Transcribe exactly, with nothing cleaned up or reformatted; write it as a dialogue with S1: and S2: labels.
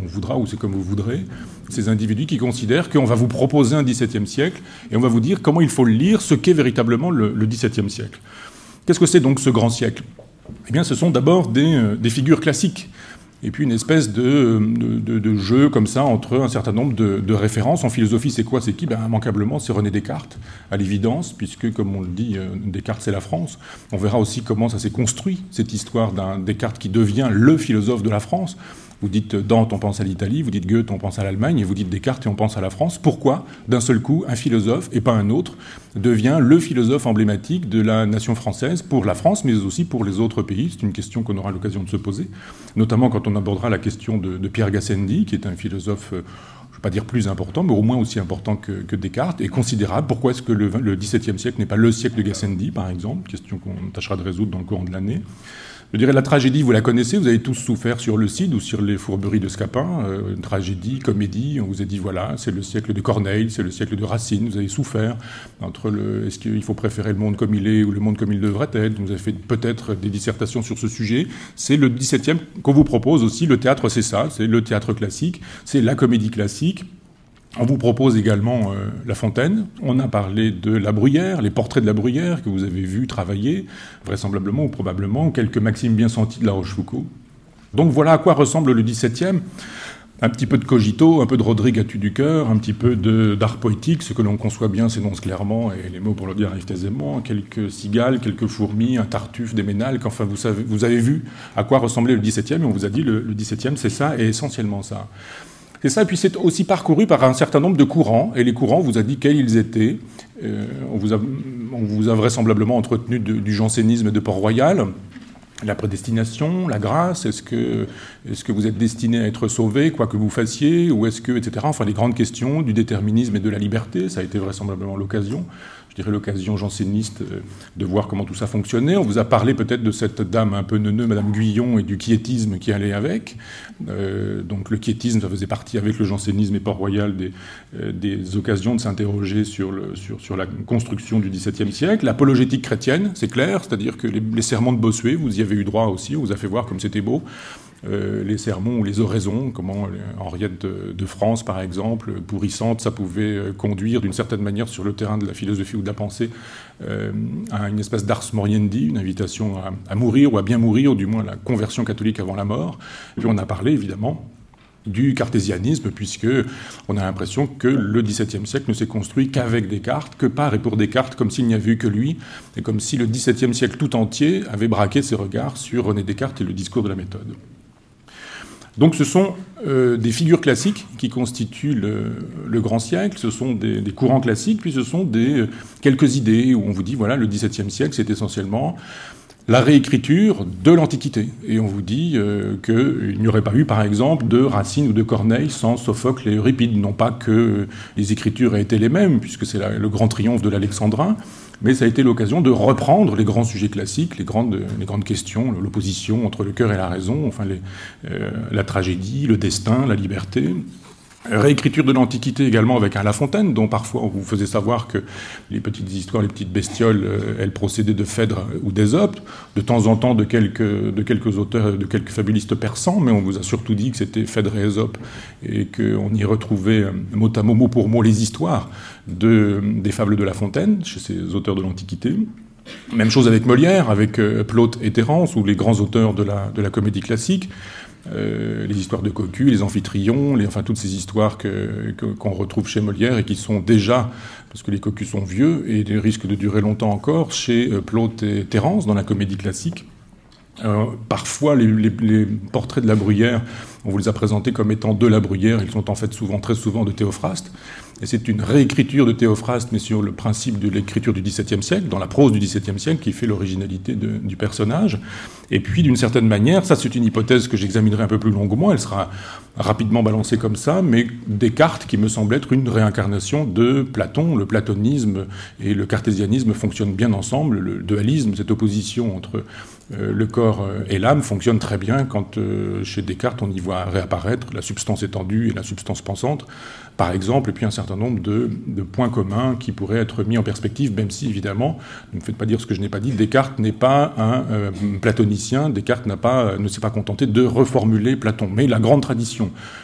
S1: on voudra ou c'est comme vous voudrez, ces individus qui considèrent qu'on va vous proposer un dix-septième siècle et on va vous dire comment il faut le lire, ce qu'est véritablement le, le dix-septième siècle. Qu'est-ce que c'est donc ce grand siècle ? Eh bien, ce sont d'abord des, euh, des figures classiques, et puis une espèce de, de, de, de jeu comme ça entre un certain nombre de, de références. En philosophie, c'est quoi ? C'est qui ? Ben, immanquablement, c'est René Descartes, à l'évidence, puisque, comme on le dit, euh, Descartes, c'est la France. On verra aussi comment ça s'est construit, cette histoire d'un Descartes qui devient le philosophe de la France. Vous dites Dante, on pense à l'Italie, vous dites Goethe, on pense à l'Allemagne, et vous dites Descartes et on pense à la France. Pourquoi, d'un seul coup, un philosophe, et pas un autre, devient le philosophe emblématique de la nation française pour la France, mais aussi pour les autres pays ? C'est une question qu'on aura l'occasion de se poser, notamment quand on abordera la question de, de Pierre Gassendi, qui est un philosophe, je ne vais pas dire plus important, mais au moins aussi important que, que Descartes, et considérable. Pourquoi est-ce que le, le dix-septième siècle n'est pas le siècle de Gassendi, par exemple ? Question qu'on tâchera de résoudre dans le courant de l'année. Je dirais la tragédie, vous la connaissez, vous avez tous souffert sur le Cid ou sur les fourberies de Scapin. Euh, une tragédie, comédie, on vous a dit voilà, c'est le siècle de Corneille, c'est le siècle de Racine, vous avez souffert entre le est-ce qu'il faut préférer le monde comme il est ou le monde comme il devrait être. Vous avez fait peut-être des dissertations sur ce sujet. C'est le dix-septième qu'on vous propose aussi. Le théâtre, c'est ça, c'est le théâtre classique, c'est la comédie classique. On vous propose également euh, La Fontaine. On a parlé de La Bruyère, les portraits de La Bruyère que vous avez vus travailler, vraisemblablement ou probablement, quelques maximes bien senties de La Rochefoucauld. Donc voilà à quoi ressemble le dix-septième. Un petit peu de Cogito, un peu de Rodrigue à Tuducœur, un petit peu de, d'art poétique, ce que l'on conçoit bien s'énonce clairement, et les mots pour le dire arrivent aisément, quelques cigales, quelques fourmis, un tartuffe, des ménalques, enfin vous, savez, vous avez vu à quoi ressemblait le dix-septième, et on vous a dit le, le dix-septième c'est ça, et essentiellement ça. C'est ça, et puis c'est aussi parcouru par un certain nombre de courants, et les courants, on vous a dit quels ils étaient. Euh, on, vous a, on vous a vraisemblablement entretenu de, du jansénisme de Port-Royal, la prédestination, la grâce, est-ce que, est-ce que vous êtes destiné à être sauvé, quoi que vous fassiez, ou est-ce que, et cetera. Enfin, les grandes questions du déterminisme et de la liberté, ça a été vraisemblablement l'occasion. Je dirais l'occasion janséniste de voir comment tout ça fonctionnait. On vous a parlé peut-être de cette dame un peu neuneux, Madame Guyon, et du quiétisme qui allait avec. Euh, donc le quiétisme, ça faisait partie avec le jansénisme et Port-Royal des, euh, des occasions de s'interroger sur, le, sur, sur la construction du dix-septième siècle. L'apologétique chrétienne, c'est clair, c'est-à-dire que les, les sermons de Bossuet, vous y avez eu droit aussi, on vous a fait voir comme c'était beau. Euh, les sermons ou les oraisons, comment Henriette de, de France, par exemple, pourrissante, ça pouvait conduire d'une certaine manière sur le terrain de la philosophie ou de la pensée euh, à une espèce d'ars moriendi, une invitation à, à mourir ou à bien mourir, ou du moins la conversion catholique avant la mort. Et puis on a parlé, évidemment, du cartésianisme, puisque on a l'impression que le dix-septième siècle ne s'est construit qu'avec Descartes, que par et pour Descartes, comme s'il n'y avait eu que lui, et comme si le dix-septième siècle tout entier avait braqué ses regards sur René Descartes et le discours de la méthode. Donc ce sont euh, des figures classiques qui constituent le, le grand siècle, ce sont des, des courants classiques, puis ce sont des, euh, quelques idées où on vous dit, voilà, le dix-septième siècle, c'est essentiellement la réécriture de l'Antiquité. Et on vous dit euh, qu'il n'y aurait pas eu, par exemple, de Racine ou de Corneille sans Sophocle et Euripide. Non pas que les écritures aient été les mêmes, puisque c'est la, le grand triomphe de l'Alexandrin, mais ça a été l'occasion de reprendre les grands sujets classiques, les grandes, les grandes questions, l'opposition entre le cœur et la raison, enfin les, euh, la tragédie, le destin, la liberté. Réécriture de l'Antiquité également avec un La Fontaine, dont parfois on vous faisait savoir que les petites histoires, les petites bestioles, euh, elles procédaient de Phèdre ou d'Ésope, de temps en temps de quelques, de quelques auteurs, de quelques fabulistes persans, mais on vous a surtout dit que c'était Phèdre et Ésope, et qu'on y retrouvait euh, mot à mot, mot pour mot, les histoires de, des fables de La Fontaine, chez ces auteurs de l'Antiquité. Même chose avec Molière, avec euh, Plaute et Terence, ou les grands auteurs de la, de la comédie classique. Euh, les histoires de Cocu, les Amphitryons, les, enfin toutes ces histoires que, que, qu'on retrouve chez Molière et qui sont déjà, parce que les Cocus sont vieux et risquent de durer longtemps encore, chez euh, Plaute et Terence dans la comédie classique. Euh, parfois, les, les, les portraits de La Bruyère, on vous les a présentés comme étant de La Bruyère, ils sont en fait souvent, très souvent de Théophraste. Et c'est une réécriture de Théophraste, mais sur le principe de l'écriture du dix-septième siècle, dans la prose du dix-septième siècle, qui fait l'originalité de, du personnage. Et puis, d'une certaine manière, ça c'est une hypothèse que j'examinerai un peu plus longuement, elle sera rapidement balancée comme ça, mais Descartes, qui me semble être une réincarnation de Platon. Le platonisme et le cartésianisme fonctionnent bien ensemble. Le dualisme, cette opposition entre euh, le corps et l'âme, fonctionne très bien quand, euh, chez Descartes, on y voit réapparaître la substance étendue et la substance pensante, par exemple, et puis un certain nombre de, de points communs qui pourraient être mis en perspective, même si, évidemment, ne me faites pas dire ce que je n'ai pas dit, Descartes n'est pas un euh, platonicien, Descartes n'a pas, ne s'est pas contenté de reformuler Platon. Mais la grande tradition